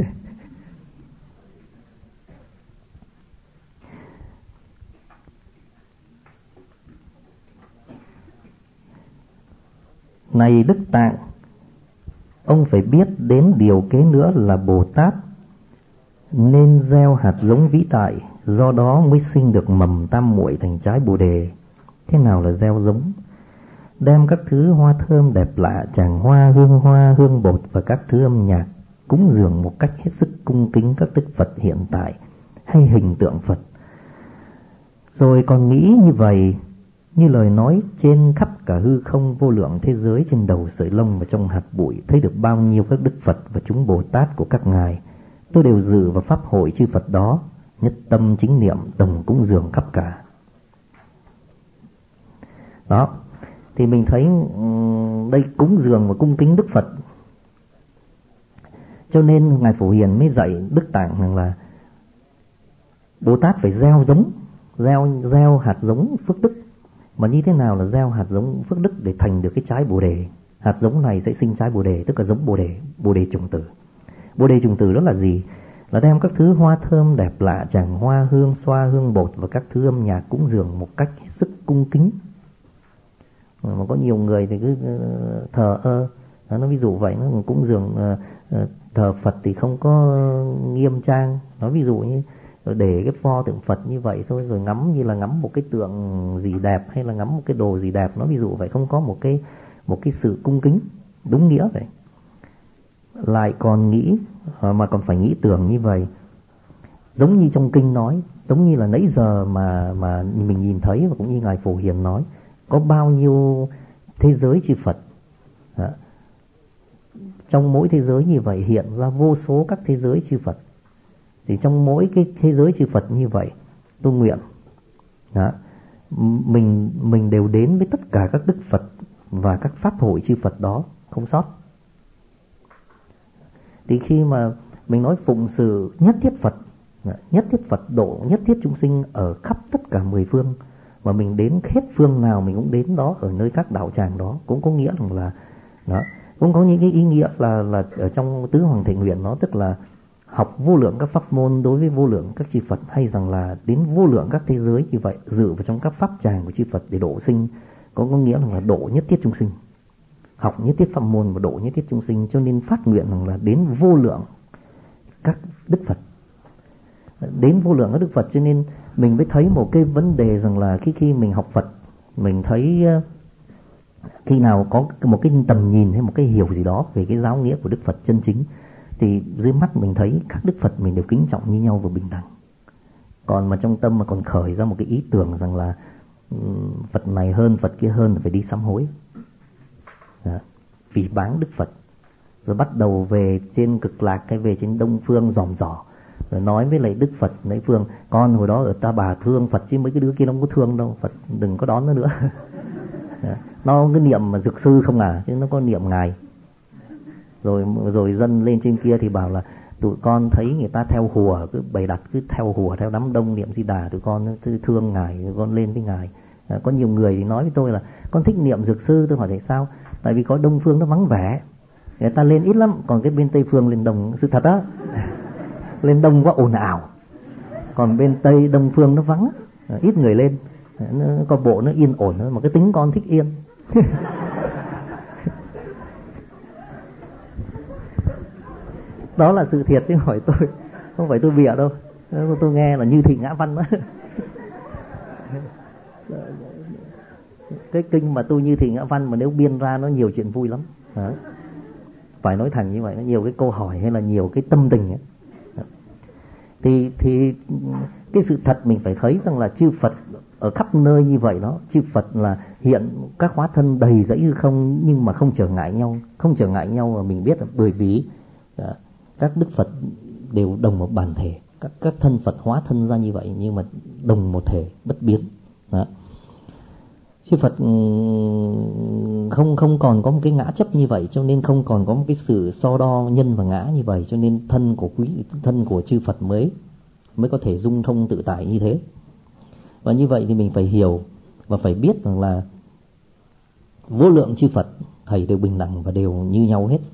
Này Đức Tạng, ông phải biết đến điều kế nữa là Bồ Tát nên gieo hạt giống vĩ đại, do đó mới sinh được mầm tam muội thành trái Bồ đề. Thế nào là gieo giống? Đem các thứ hoa thơm đẹp lạ, tràng hoa, hương hoa, hương bột và các thứ âm nhạc cúng dường một cách hết sức cung kính các đức Phật hiện tại hay hình tượng Phật. Rồi còn nghĩ như vậy, như lời nói trên khắp cả hư không vô lượng thế giới, trên đầu sợi lông và trong hạt bụi, thấy được bao nhiêu các đức Phật và chúng Bồ Tát của các ngài. Tôi đều dự vào pháp hội chư Phật đó, nhất tâm chính niệm đồng cúng dường khắp cả. Đó, thì mình thấy đây cúng dường và cung kính Đức Phật. Cho nên Ngài Phổ Hiền mới dạy Đức Tạng rằng là Bồ Tát phải gieo giống, gieo, gieo hạt giống phước đức. Mà như thế nào là gieo hạt giống phước đức để thành được cái trái Bồ đề? Hạt giống này sẽ sinh trái Bồ đề, tức là giống Bồ đề, Bồ đề trùng tử. Bồ đề trùng tử đó là gì? Là đem các thứ hoa thơm đẹp lạ, tràng hoa, hương xoa, hương bột và các thứ âm nhạc cúng dường một cách hết sức cung kính. Mà có nhiều người thì cứ thờ ơ, nó ví dụ vậy, nó cúng dường thờ Phật thì không có nghiêm trang. Nó ví dụ như để cái pho tượng Phật như vậy thôi, rồi ngắm như là ngắm một cái tượng gì đẹp hay là ngắm một cái đồ gì đẹp, nó ví dụ vậy, không có một cái một cái sự cung kính đúng nghĩa vậy. Lại còn nghĩ mà còn phải nghĩ tưởng như vậy, giống như trong kinh nói, giống như là nãy giờ mà mà mình nhìn thấy và cũng như Ngài Phổ Hiền nói, có bao nhiêu thế giới chư Phật. Đó. Trong mỗi thế giới như vậy hiện ra vô số các thế giới chư Phật. Thì trong mỗi cái thế giới chư Phật như vậy, tôi nguyện đó, mình mình đều đến với tất cả các đức Phật và các pháp hội chư Phật đó, không sót. Thì khi mà mình nói phụng sự nhất thiết Phật, nhất thiết Phật độ nhất thiết chúng sinh ở khắp tất cả mười phương, mà mình đến hết phương nào mình cũng đến đó, ở nơi các đạo tràng đó, cũng có nghĩa rằng là đó, cũng có những cái ý nghĩa là là ở trong tứ hoàng thể nguyện, nó tức là học vô lượng các pháp môn đối với vô lượng các chư Phật, hay rằng là đến vô lượng các thế giới như vậy, dự vào trong các pháp tràng của chư Phật để độ sinh, có có nghĩa là độ nhất thiết chúng sinh, học nhất thiết pháp môn và độ nhất thiết chúng sinh. Cho nên phát nguyện rằng là đến vô lượng các đức Phật, đến vô lượng các đức Phật. Cho nên mình mới thấy một cái vấn đề rằng là khi khi mình học Phật, mình thấy khi nào có một cái tầm nhìn hay một cái hiểu gì đó về cái giáo nghĩa của Đức Phật chân chính, thì dưới mắt mình thấy các đức Phật mình đều kính trọng như nhau và bình đẳng. Còn mà trong tâm mà còn khởi ra một cái ý tưởng rằng là Phật này hơn Phật kia hơn, là phải đi sám hối, đó, phỉ báng Đức Phật, rồi bắt đầu về trên cực lạc hay về trên đông phương dòm dò, rồi nói với lại Đức Phật lấy phương, con hồi đó ở Ta Bà thương Phật chứ mấy cái đứa kia nó không có thương đâu, Phật đừng có đón nó nữa. Nó cứ niệm mà dược sư không à, chứ nó có niệm ngài. Rồi rồi dân lên trên kia thì bảo là tụi con thấy người ta theo hùa, cứ bày đặt cứ theo hùa theo đám đông niệm Di Đà, tụi con thương ngài, tụi con lên với ngài. À, có nhiều người thì nói với tôi là con thích niệm dược sư. Tôi hỏi tại sao? Tại vì có đông phương nó vắng vẻ, người ta lên ít lắm, còn cái bên tây phương lên đông, sự thật đó, lên đông quá ồn ào, còn bên tây đông phương nó vắng, ít người lên, nó có bộ nó yên ổn hơn, mà cái tính con thích yên. Đó là sự thiệt chứ không phải tôi, không phải tôi bịa đâu. Tôi nghe là Như Thị Ngã Văn đó. Cái kinh mà tu Như Thị Ngã Văn mà nếu biên ra nó nhiều chuyện vui lắm. Đó. Phải nói thẳng như vậy, nó nhiều cái câu hỏi hay là nhiều cái tâm tình ấy. Thì thì cái sự thật mình phải thấy rằng là chư Phật ở khắp nơi như vậy đó, chư Phật là hiện các hóa thân đầy dẫy hư không nhưng mà không trở ngại nhau, không trở ngại nhau mà mình biết là bởi vì à, các đức Phật đều đồng một bản thể, các các thân Phật hóa thân ra như vậy nhưng mà đồng một thể bất biến. Đó. Chư Phật không không còn có một cái ngã chấp như vậy, cho nên không còn có một cái sự so đo nhân và ngã như vậy, cho nên thân của quý thân của chư Phật mới mới có thể dung thông tự tại như thế. Và như vậy thì mình phải hiểu và phải biết rằng là vô lượng chư Phật thầy đều bình đẳng và đều như nhau hết.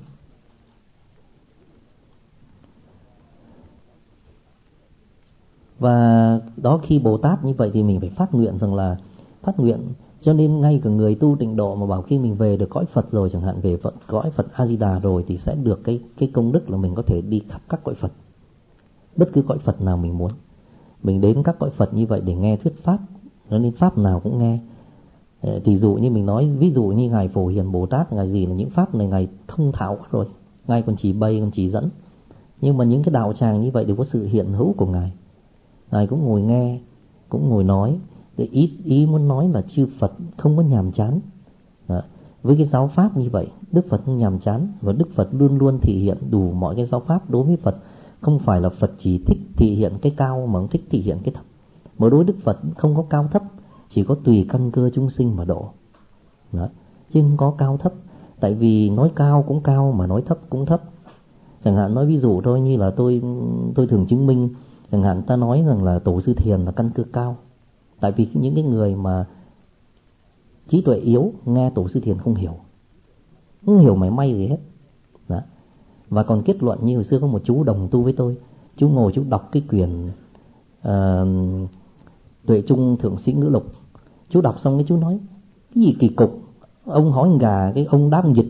Và đó, khi Bồ Tát như vậy thì mình phải phát nguyện rằng là phát nguyện. Cho nên ngay cả người tu tịnh độ mà bảo khi mình về được cõi Phật rồi, chẳng hạn về Phật, cõi Phật A Di Đà rồi thì sẽ được cái cái công đức là mình có thể đi khắp các cõi Phật, bất cứ cõi Phật nào mình muốn. Mình đến các cõi Phật như vậy để nghe thuyết pháp, cho nên pháp nào cũng nghe. Thì dụ như mình nói, ví dụ như ngài Phổ Hiền Bồ Tát, ngài gì là những pháp này ngài thông thạo quá rồi, ngài còn chỉ bày, còn chỉ dẫn. Nhưng mà những cái đạo tràng như vậy đều có sự hiện hữu của ngài, ngài cũng ngồi nghe, cũng ngồi nói. Để ý, ý muốn nói là chư Phật không có nhàm chán. Đó. Với cái giáo pháp như vậy, Đức Phật không nhàm chán, và Đức Phật luôn luôn thị hiện đủ mọi cái giáo pháp. Đối với Phật không phải là Phật chỉ thích thị hiện cái cao mà không thích thị hiện cái thấp. Mà đối với Đức Phật không có cao thấp, chỉ có tùy căn cơ chúng sinh mà độ. Đó. Chứ không có cao thấp. Tại vì nói cao cũng cao mà nói thấp cũng thấp. Chẳng hạn nói ví dụ thôi, như là tôi tôi thường chứng minh, chẳng hạn ta nói rằng là Tổ Sư Thiền là căn cơ cao. Tại vì những cái người mà trí tuệ yếu nghe Tổ Sư Thiền không hiểu, không hiểu mảy may gì hết. Đó. Và còn kết luận như hồi xưa có một chú đồng tu với tôi, chú ngồi chú đọc cái quyển uh, Tuệ Trung Thượng Sĩ Ngữ Lục. Chú đọc xong cái chú nói cái gì kỳ cục, ông hỏi gà cái ông đáp dịch.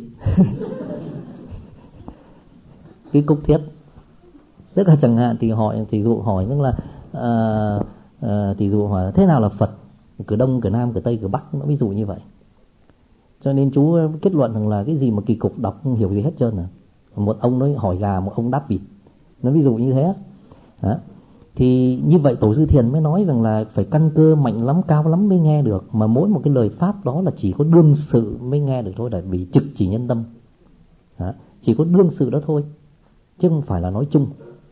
Cái cục thiết. Tức là chẳng hạn thì hỏi, thì dụ hỏi tức là uh, uh, thì dụ hỏi thế nào là Phật, cửa Đông, cửa Nam, cửa Tây, cửa Bắc, nó ví dụ như vậy. Cho nên chú kết luận rằng là cái gì mà kỳ cục, đọc không hiểu gì hết trơn à. Một ông nói hỏi gà, một ông đáp vịt, nó ví dụ như thế. Đó. Thì như vậy Tổ Sư Thiền mới nói rằng là phải căn cơ mạnh lắm, cao lắm mới nghe được. Mà mỗi một cái lời pháp đó là chỉ có đương sự mới nghe được thôi, là vì trực chỉ nhân tâm. Đó. Chỉ có đương sự đó thôi, chứ không phải là nói chung.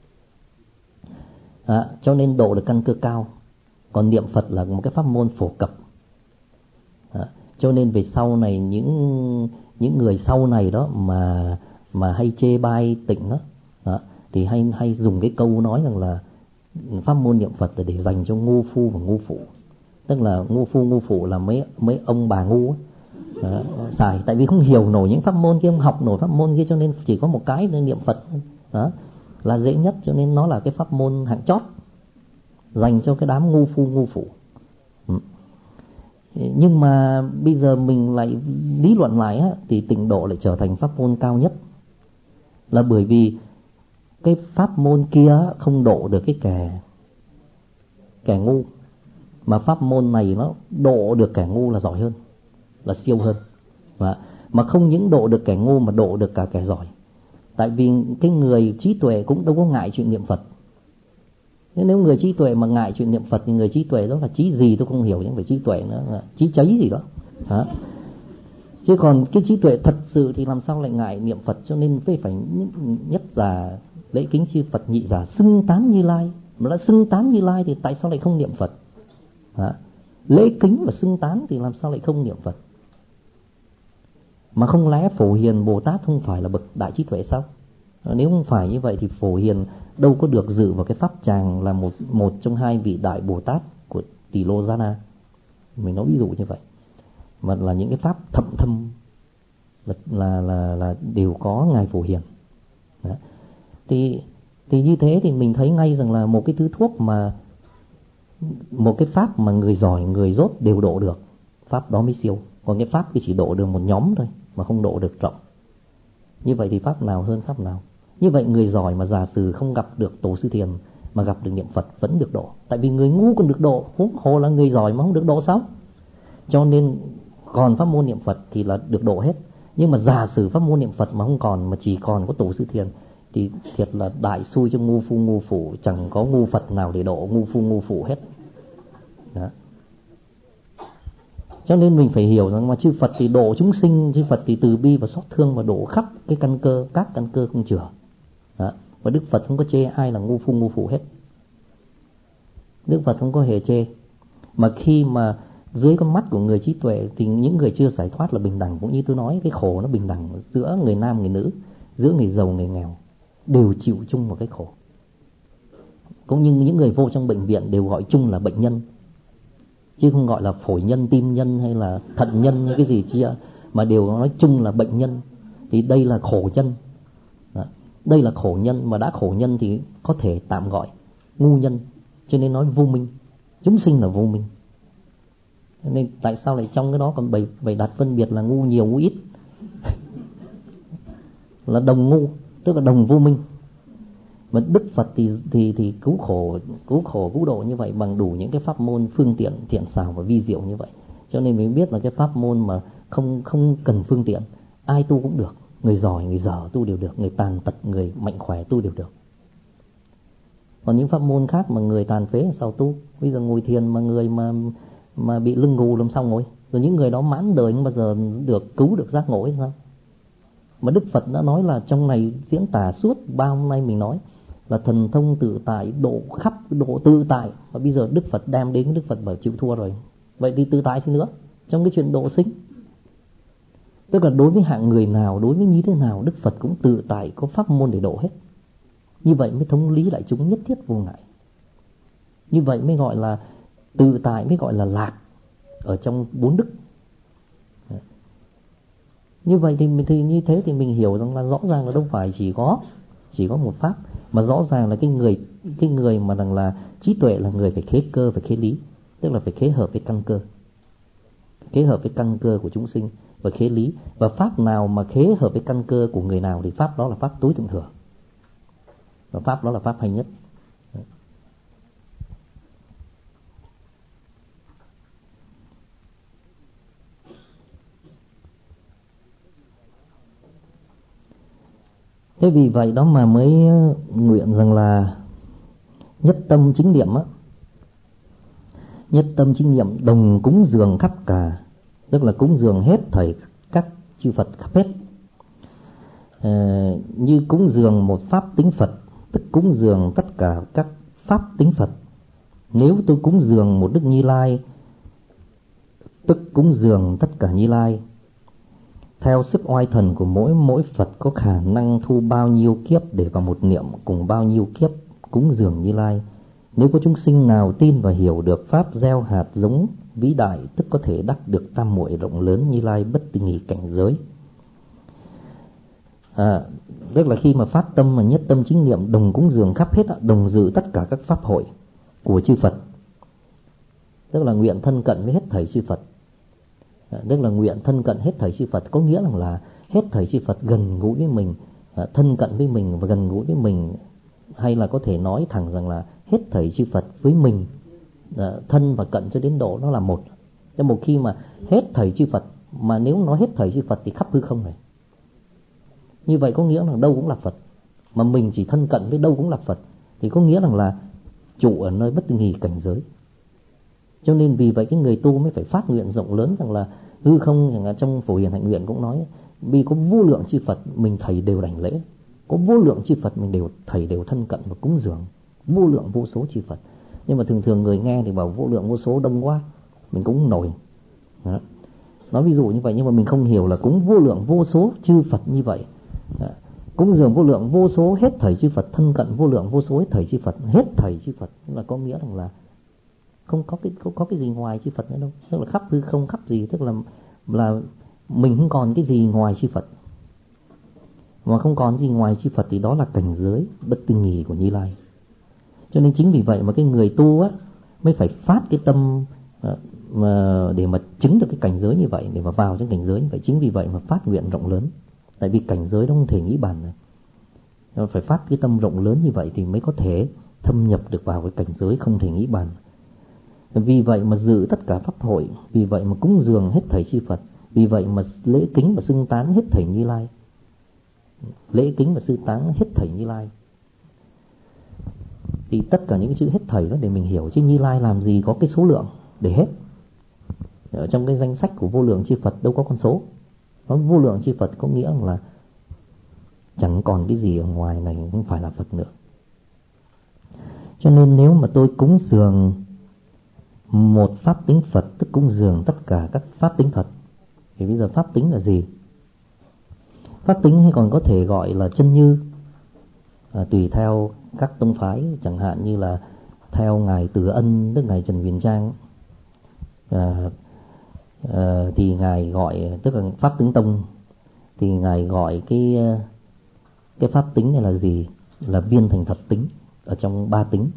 Đó. Cho nên độ được căn cơ cao. Còn niệm Phật là một cái pháp môn phổ cập. Đó. Cho nên về sau này những những người sau này đó mà mà hay chê bai tịnh đó, đó thì hay hay dùng cái câu nói rằng là pháp môn niệm Phật là để dành cho ngu phu và ngu phụ. Tức là ngu phu ngu phụ là mấy mấy ông bà ngu đó, xài, tại vì không hiểu nổi những pháp môn kia, không học nổi pháp môn kia, cho nên chỉ có một cái nên niệm Phật đó là dễ nhất, cho nên nó là cái pháp môn hạng chót dành cho cái đám ngu phu ngu phụ. Ừ. Nhưng mà bây giờ mình lại lý luận lại á, thì tịnh độ lại trở thành pháp môn cao nhất, là bởi vì cái pháp môn kia không độ được cái kẻ kẻ ngu, mà pháp môn này nó độ được kẻ ngu là giỏi hơn, là siêu hơn. Và mà không những độ được kẻ ngu mà độ được cả kẻ giỏi. Tại vì cái người trí tuệ cũng đâu có ngại chuyện niệm Phật. Nếu người trí tuệ mà ngại chuyện niệm Phật thì người trí tuệ đó là trí gì tôi không hiểu, nhưng phải trí tuệ nữa là trí cháy gì đó. Đó. Chứ còn cái trí tuệ thật sự thì làm sao lại ngại niệm Phật. Cho nên phải phải nhất giả lễ kính chư Phật, nhị giả xưng tán Như Lai. Mà đã xưng tán Như Lai thì tại sao lại không niệm Phật? Đó. Lễ kính và xưng tán thì làm sao lại không niệm Phật? Mà không lẽ Phổ Hiền Bồ Tát không phải là bậc đại trí tuệ sao? Nếu không phải như vậy thì Phổ Hiền đâu có được dự vào cái pháp tràng là một một trong hai vị đại Bồ Tát của Tỳ Lô Gia Na. Mình nói ví dụ như vậy. Mà là những cái pháp thậm thâm là là là, là đều có ngài Phổ Hiền. Đó. Thì thì như thế thì mình thấy ngay rằng là một cái thứ thuốc mà một cái pháp mà người giỏi, người dốt đều độ được, pháp đó mới siêu. Còn cái pháp thì chỉ độ được một nhóm thôi mà không độ được rộng. Như vậy thì pháp nào hơn pháp nào? Như vậy người giỏi mà giả sử không gặp được tổ sư thiền mà gặp được niệm Phật vẫn được độ. Tại vì người ngu còn được độ, huống hồ là người giỏi mà không được độ sao? Cho nên còn pháp môn niệm Phật thì là được độ hết. Nhưng mà giả sử pháp môn niệm Phật mà không còn, mà chỉ còn có tổ sư thiền thì thiệt là đại xui cho ngu phu ngu phụ, chẳng có ngu Phật nào để độ ngu phu ngu phụ hết. Đó. Cho nên mình phải hiểu rằng mà chư Phật thì độ chúng sinh, chư Phật thì từ bi và xót thương và độ khắp cái căn cơ, các căn cơ không chừa. Đó. Và Đức Phật không có chê ai là ngu phu ngu phụ hết. Đức Phật không có hề chê. Mà khi mà dưới con mắt của người trí tuệ thì những người chưa giải thoát là bình đẳng. Cũng như tôi nói, cái khổ nó bình đẳng giữa người nam người nữ, giữa người giàu người nghèo, đều chịu chung một cái khổ. Cũng như những người vô trong bệnh viện đều gọi chung là bệnh nhân, chứ không gọi là phổi nhân, tim nhân hay là thận nhân hay cái gì chia, mà đều nói chung là bệnh nhân. Thì đây là khổ nhân. Đó. Đây là khổ nhân, mà đã khổ nhân thì có thể tạm gọi ngu nhân. Cho nên nói vô minh, chúng sinh là vô minh. Nên tại sao lại trong cái đó còn bày, bày đặt phân biệt là ngu nhiều ngu ít là đồng ngu, tức là đồng vô minh. Mà Đức Phật thì thì thì cứu khổ cứu khổ cứu độ như vậy bằng đủ những cái pháp môn phương tiện thiện xảo và vi diệu như vậy. Cho nên mình biết là cái pháp môn mà không không cần phương tiện, ai tu cũng được, người giỏi người dở tu đều được, người tàn tật người mạnh khỏe tu đều được. Còn những pháp môn khác mà người tàn phế sao tu? Bây giờ ngồi thiền mà người mà mà bị lưng gù làm sao ngồi? Rồi những người đó mãn đời không bao giờ được cứu được giác ngộ hay sao? Mà Đức Phật đã nói là trong này diễn tả suốt bao hôm nay mình nói là thần thông tự tại, độ khắp độ tự tại. Và bây giờ Đức Phật đem đến, Đức Phật bảo chịu thua rồi. Vậy thì tự tại gì nữa trong cái chuyện độ sinh? Tức là đối với hạng người nào, đối với như thế nào, Đức Phật cũng tự tại, có pháp môn để độ hết. Như vậy mới thống lý lại chúng nhất thiết vô ngại. Như vậy mới gọi là tự tại, mới gọi là lạc ở trong bốn đức. Như vậy thì, thì như thế thì mình hiểu rằng là rõ ràng là đâu phải chỉ có chỉ có một pháp, mà rõ ràng là cái người cái người mà rằng là trí tuệ là người phải khế cơ, phải khế lý, tức là phải khế hợp với căn cơ, khế hợp với căn cơ của chúng sinh và khế lý. Và pháp nào mà khế hợp với căn cơ của người nào thì pháp đó là pháp tối thượng thừa, và pháp đó là pháp hay nhất. Thế vì vậy đó mà mới nguyện rằng là nhất tâm chính niệm á, nhất tâm chính niệm đồng cúng dường khắp cả, tức là cúng dường hết thảy các chư Phật khắp hết. À, như cúng dường một pháp tính Phật, tức cúng dường tất cả các pháp tính Phật. Nếu tôi cúng dường một Đức Như Lai, tức cúng dường tất cả Như Lai. Theo sức oai thần của mỗi mỗi Phật có khả năng thu bao nhiêu kiếp để vào một niệm cùng bao nhiêu kiếp cúng dường Như Lai. Nếu có chúng sinh nào tin và hiểu được pháp gieo hạt giống vĩ đại, tức có thể đắc được tam muội rộng lớn Như Lai bất tư nghì cảnh giới. À, tức là khi mà phát tâm mà nhất tâm chính niệm đồng cúng dường khắp hết, đồng dự tất cả các pháp hội của chư Phật, tức là nguyện thân cận với hết thảy chư Phật. Tức là nguyện thân cận hết thảy chư Phật, có nghĩa rằng là hết thảy chư Phật gần gũi với mình, thân cận với mình và gần gũi với mình, hay là có thể nói thẳng rằng là hết thảy chư Phật với mình, thân và cận cho đến độ nó là một. Thế một khi mà hết thảy chư Phật, mà nếu nói hết thảy chư Phật thì khắp hư không này. Như vậy có nghĩa là đâu cũng là Phật, mà mình chỉ thân cận với đâu cũng là Phật, thì có nghĩa rằng là trụ ở nơi bất tư nghì cảnh giới. Cho nên vì vậy cái người tu mới phải phát nguyện rộng lớn rằng là hư không, rằng là trong Phổ Hiền Hạnh Nguyện cũng nói, vì có vô lượng chư Phật mình thầy đều đảnh lễ, có vô lượng chư Phật mình đều thầy đều thân cận và cúng dường, vô lượng vô số chư Phật. Nhưng mà thường thường người nghe thì bảo vô lượng vô số đông quá, mình cũng nổi. Đó. Nói ví dụ như vậy, nhưng mà mình không hiểu là cúng vô lượng vô số chư Phật như vậy. Đó. Cúng dường vô lượng vô số hết thầy chư Phật, thân cận vô lượng vô số hết thầy chư Phật, hết thầy chư Phật là có nghĩa rằng là không có cái không có cái gì ngoài chư Phật nữa đâu, tức là khắp hư không khắp gì, tức là là mình không còn cái gì ngoài chư Phật, mà không còn gì ngoài chư Phật thì đó là cảnh giới bất tư nghì của Như Lai. Cho nên chính vì vậy mà cái người tu á mới phải phát cái tâm mà để mà chứng được cái cảnh giới như vậy, để mà vào trong cảnh giới như vậy. Chính vì vậy mà phát nguyện rộng lớn, tại vì cảnh giới đó không thể nghĩ bàn này. Phải phát cái tâm rộng lớn như vậy thì mới có thể thâm nhập được vào cái cảnh giới không thể nghĩ bàn. Vì vậy mà dự tất cả pháp hội, vì vậy mà cúng dường hết thảy chư Phật, vì vậy mà lễ kính và xưng tán hết thảy Như Lai. Lễ kính và xưng tán hết thảy Như Lai. Thì tất cả những cái chữ hết thảy đó để mình hiểu, chứ Như Lai làm gì có cái số lượng để hết. Ở trong cái danh sách của vô lượng chư Phật đâu có con số. Nó vô lượng chư Phật có nghĩa là chẳng còn cái gì ở ngoài này không phải là Phật nữa. Cho nên nếu mà tôi cúng dường một pháp tính Phật, tức cúng dường tất cả các pháp tính Phật, thì bây giờ pháp tính là gì? Pháp tính hay còn có thể gọi là chân như, à, tùy theo các tông phái. Chẳng hạn như là theo Ngài Từ Ân, tức Ngài Trần Huyền Trang, à, à, thì Ngài gọi, tức là pháp tính tông, thì Ngài gọi cái cái pháp tính này là gì? Là biên thành thập tính ở trong ba tính.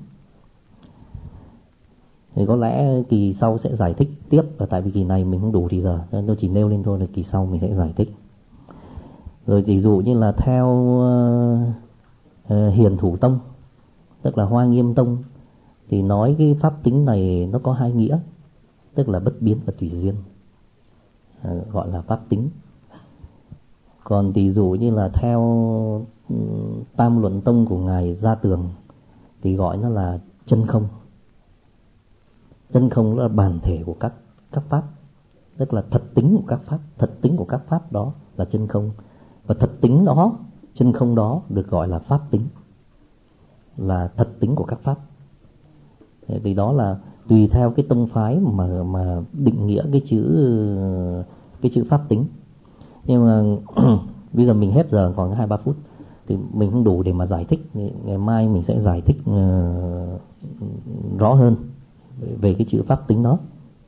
Thì có lẽ kỳ sau sẽ giải thích tiếp, và tại vì kỳ này mình không đủ thì giờ nên tôi chỉ nêu lên thôi, là kỳ sau mình sẽ giải thích. Rồi ví dụ như là theo uh, uh, Hiền Thủ Tông, tức là Hoa Nghiêm Tông, thì nói cái pháp tính này nó có hai nghĩa, tức là bất biến và tùy duyên, uh, gọi là pháp tính. Còn ví dụ như là theo uh, Tam Luận Tông của Ngài Gia Tường thì gọi nó là chân không. Chân không là bản thể của các các pháp, tức là thật tính của các pháp, thật tính của các pháp đó là chân không, và thật tính đó, chân không đó được gọi là pháp tính, là thật tính của các pháp. Thì đó là tùy theo cái tông phái mà mà định nghĩa cái chữ cái chữ pháp tính. Nhưng mà bây giờ mình hết giờ, còn hai ba phút thì mình không đủ để mà giải thích. Ngày mai mình sẽ giải thích uh, rõ hơn về cái chữ pháp tính đó.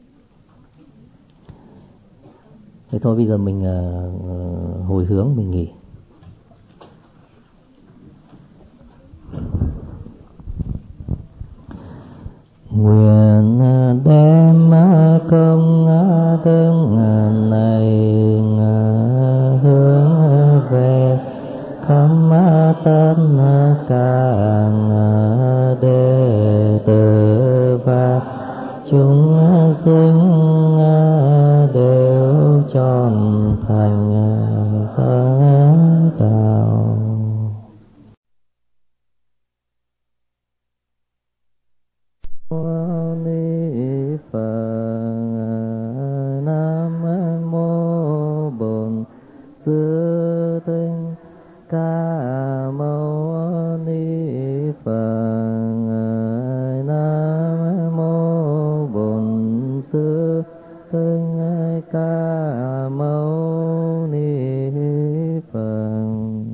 Thế thôi bây giờ mình uh, hồi hướng mình nghỉ. Nguyện đem công đức này hướng về khắp tất cả đệ tử và chúng sinh đều trọn thành Phật đạo. Ni Phật. Nam mô Bổn Sư Thích Ca Mâu Ni Phật. Nam mô Bổn Sư Thích Ca Mâu Ni Phật.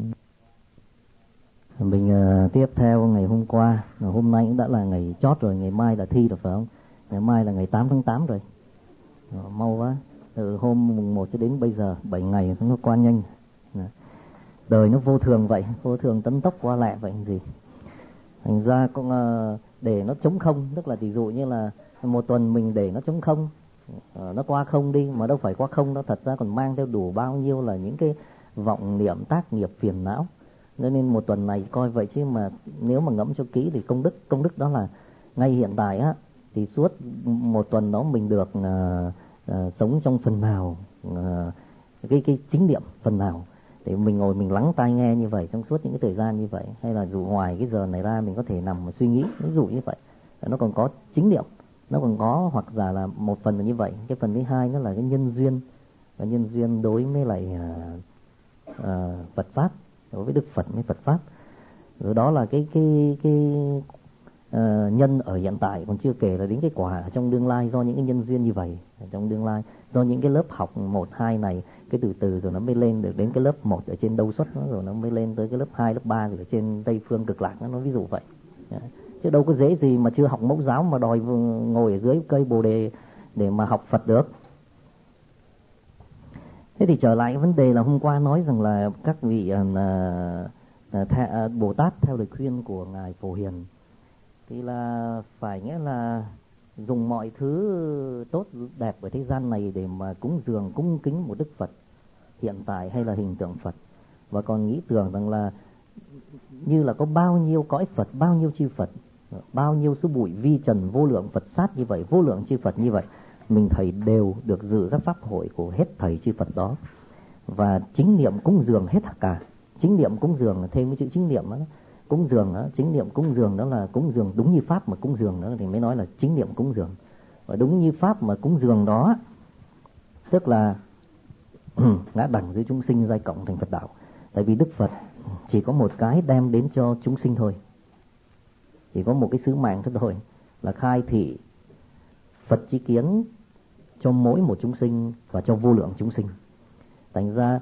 Mình uh, tiếp theo ngày hôm qua, hôm nay cũng đã là ngày chót rồi, ngày mai là thi rồi phải không? Ngày mai là ngày tám tháng tám rồi. Rồi, mau quá, từ hôm mùng một cho đến bây giờ bảy ngày nó qua nhanh. Đời nó vô thường vậy, vô thường tấn tốc qua lẹ vậy gì. Thành ra cũng uh, để nó trống không, tức là ví dụ như là một tuần mình để nó trống không, uh, nó qua không đi, mà đâu phải qua không đâu, thật ra còn mang theo đủ bao nhiêu là những cái vọng niệm tác nghiệp phiền não. Nên một tuần này coi vậy, chứ mà nếu mà ngẫm cho kỹ thì công đức công đức đó là ngay hiện tại á, thì suốt một tuần đó mình được uh, uh, sống trong phần nào uh, cái cái chính niệm phần nào, để mình ngồi mình lắng tai nghe như vậy trong suốt những cái thời gian như vậy, hay là dù ngoài cái giờ này ra mình có thể nằm mà suy nghĩ, ví dụ như vậy, nó còn có chính niệm, nó còn có, hoặc giả là một phần là như vậy. Cái phần thứ hai nó là cái nhân duyên, và nhân duyên đối với lại uh, uh, Phật pháp, đối với Đức Phật với Phật pháp. Rồi đó là cái cái cái uh, nhân ở hiện tại, còn chưa kể là đến cái quả ở trong tương lai, do những cái nhân duyên như vậy ở trong tương lai, do những cái lớp học một hai này, cái từ từ rồi nó mới lên được đến cái lớp một ở trên đâu xuất nó, rồi nó mới lên tới cái lớp hai, lớp ba rồi ở trên Tây Phương Cực Lạc, nó ví dụ vậy. Chứ đâu có dễ gì mà chưa học mẫu giáo mà đòi ngồi ở dưới cây Bồ Đề để mà học Phật được. Thế thì trở lại cái vấn đề là hôm qua nói rằng là các vị uh, uh, th- uh, Bồ Tát theo lời khuyên của Ngài Phổ Hiền thì là phải nghĩa là dùng mọi thứ tốt đẹp ở thế gian này để mà cúng dường, cung kính một Đức Phật hiện tại hay là hình tượng Phật, và còn nghĩ tưởng rằng là như là có bao nhiêu cõi Phật, bao nhiêu chư Phật, bao nhiêu số bụi vi trần vô lượng Phật sát như vậy, vô lượng chư Phật như vậy, mình thầy đều được dự các pháp hội của hết thầy chư Phật đó. Và chính niệm cúng dường hết cả. Chính niệm cúng dường, thêm cái chữ chính niệm đó, cúng dường đó, chính niệm cúng dường đó là cúng dường đúng như pháp mà cúng dường đó thì mới nói là chính niệm cúng dường. Và đúng như pháp mà cúng dường đó tức là ngã đẳng giữa chúng sinh giai cộng thành Phật đạo. Tại vì Đức Phật chỉ có một cái đem đến cho chúng sinh thôi, chỉ có một cái sứ mạng thôi thôi, là khai thị Phật chi kiến cho mỗi một chúng sinh và cho vô lượng chúng sinh. Thành ra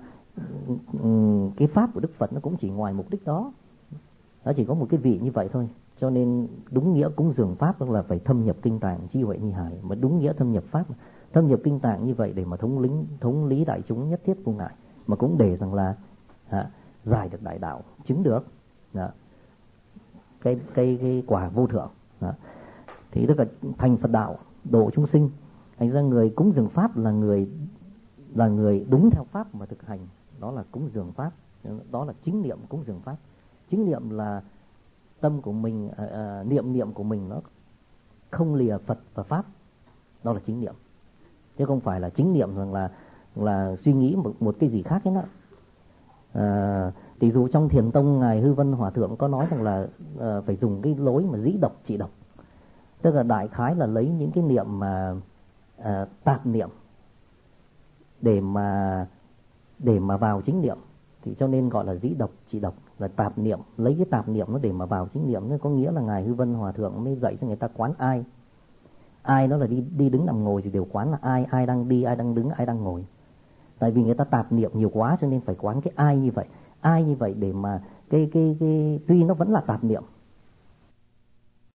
cái pháp của Đức Phật nó cũng chỉ ngoài mục đích đó, nó chỉ có một cái vị như vậy thôi. Cho nên đúng nghĩa cúng dường pháp là phải thâm nhập kinh tạng chi huệ ni hải, mà đúng nghĩa thâm nhập pháp, thâm nhập kinh tạng như vậy để mà thống lĩnh thống lý đại chúng nhất thiết vô ngại, mà cũng để rằng là à, giải được đại đạo, chứng được đó, cái cái cái quả vô thượng đó. Thì tức là thành Phật đạo, độ chúng sinh. Thành ra người cúng dường pháp là người là người đúng theo pháp mà thực hành, đó là cúng dường pháp, đó là chính niệm cúng dường pháp. Chính niệm là tâm của mình, à, à, niệm niệm của mình nó không lìa Phật và pháp, đó là chính niệm, chứ không phải là chính niệm rằng là là suy nghĩ một, một cái gì khác ấy đó. À, tỷ dụ trong Thiền Tông ngài Hư Vân Hòa Thượng có nói rằng là à, phải dùng cái lối mà dĩ độc trị độc, tức là đại khái là lấy những cái niệm mà à, tạp niệm để mà để mà vào chính niệm, thì cho nên gọi là dĩ độc trị độc, là tạp niệm, lấy cái tạp niệm nó để mà vào chính niệm. Nó có nghĩa là ngài Hư Vân Hòa Thượng mới dạy cho người ta quán ai, ai đó là đi đi đứng nằm ngồi thì đều quán là ai, ai đang đi, ai đang đứng, ai đang ngồi. Tại vì người ta tạp niệm nhiều quá cho nên phải quán cái ai như vậy, ai như vậy để mà cái cái cái tuy nó vẫn là tạp niệm